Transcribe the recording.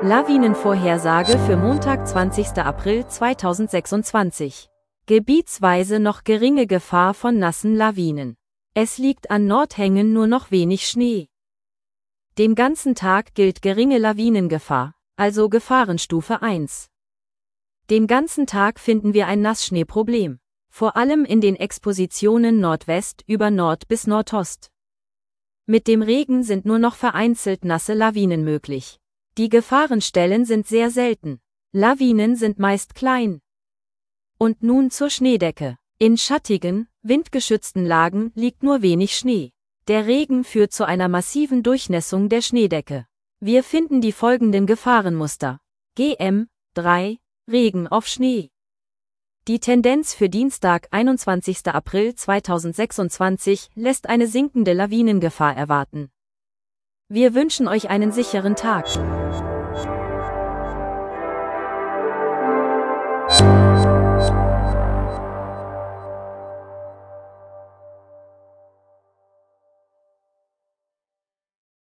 Lawinenvorhersage für Montag, 20. April 2026. Gebietsweise noch geringe Gefahr von nassen Lawinen. Es liegt an Nordhängen nur noch wenig Schnee. Den ganzen Tag gilt geringe Lawinengefahr, also Gefahrenstufe 1. Den ganzen Tag finden wir ein Nassschneeproblem, vor allem in den Expositionen Nordwest über Nord bis Nordost. Mit dem Regen sind nur noch vereinzelt nasse Lawinen möglich. Die Gefahrenstellen sind sehr selten. Lawinen sind meist klein. Und nun zur Schneedecke. In schattigen, windgeschützten Lagen liegt nur wenig Schnee. Der Regen führt zu einer massiven Durchnässung der Schneedecke. Wir finden die folgenden Gefahrenmuster. GM 3, Regen auf Schnee. Die Tendenz für Dienstag, 21. April 2026, lässt eine sinkende Lawinengefahr erwarten. Wir wünschen euch einen sicheren Tag.